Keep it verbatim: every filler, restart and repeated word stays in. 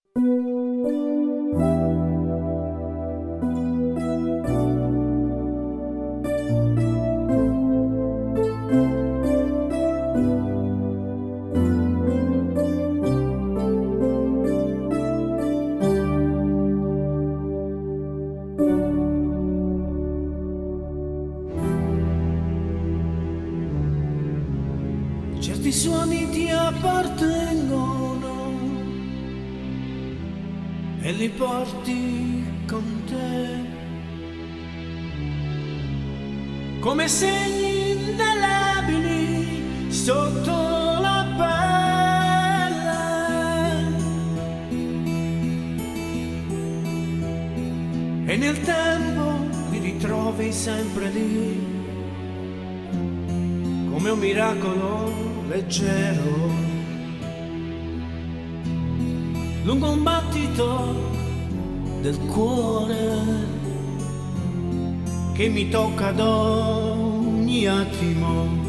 Certi suoni ti appartengono e li porti con te come segni indelebili sotto la pelle, e nel tempo li ritrovi sempre lì come un miracolo leggero lungo un battito del cuore che mi tocca ad ogni attimo.